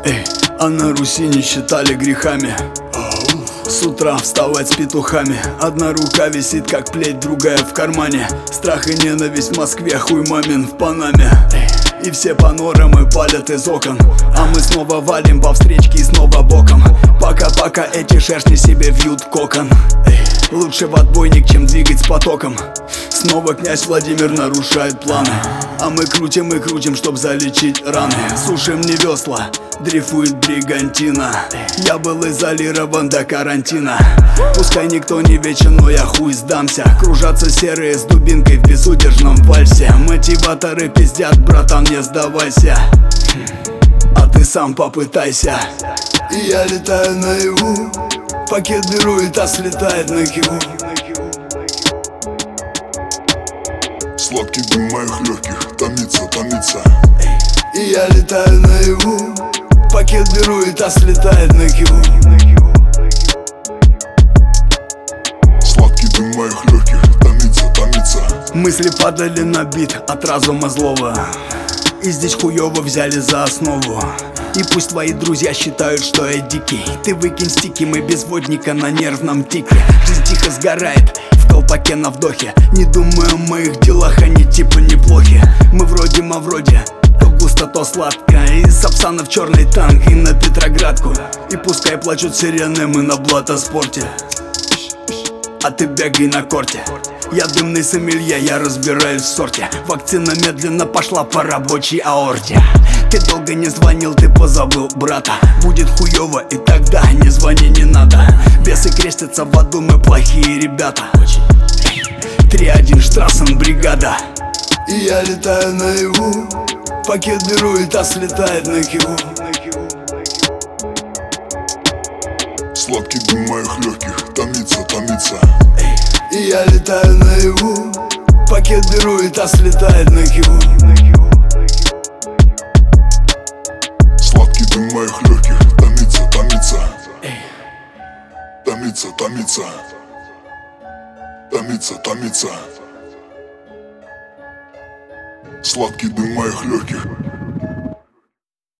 Эй, а на Руси не считали грехами с утра вставать с петухами. Одна рука висит как плеть, другая в кармане. Страх и ненависть в Москве, хуй мамин в Панаме. И все панорамы палят из окон, а мы снова валим по встречке и снова боком. Пока эти шершни себе вьют кокон. Лучше в отбойник, чем двигать с потоком. Снова князь Владимир нарушает планы, а мы крутим, чтоб залечить раны. Сушим не весла, дрейфует бригантина. Я был изолирован до карантина. Пускай никто не вечен, но я хуй сдамся. Кружатся серые с дубинкой в безудержном вальсе. Мотиваторы пиздят, братан, не сдавайся, а ты сам попытайся. И я летаю наяву, пакет беру, и та слетает на Киву. Сладкий дым моих легких томится. И я летаю наяву, пакет беру, и та слетает на Киву. Сладкий дым моих легких томится. Мысли падали на бит от разума злого, и здесь хуёво взяли за основу. И пусть твои друзья считают, что я дикий, ты выкинь стики, мы без водника на нервном тике. Жизнь тихо сгорает в колпаке на вдохе. Не думаю о моих делах, они типа неплохи. Мы вроде Мавроди, то густо, то сладко. Из Сапсана в черный танк и на Петроградку. И пускай плачут сирены, мы на блатоспорте, а ты бегай на корте. Я дымный сомелье, я разбираюсь в сорте. Вакцина медленно пошла по рабочей аорте. Ты долго не звонил, ты позабыл брата. Будет хуёво, и тогда не звони, не надо. Бесы крестятся в аду, мы плохие ребята. 3-1 Штрассен бригада. И я летаю наяву, пакет беру, и та слетает на Киву. Сладкий дым моих легких томится. И я летаю наяву, пакет беру, и та слетает на Киву. Сладкий дым моих легких томится. Сладкий дым моих легких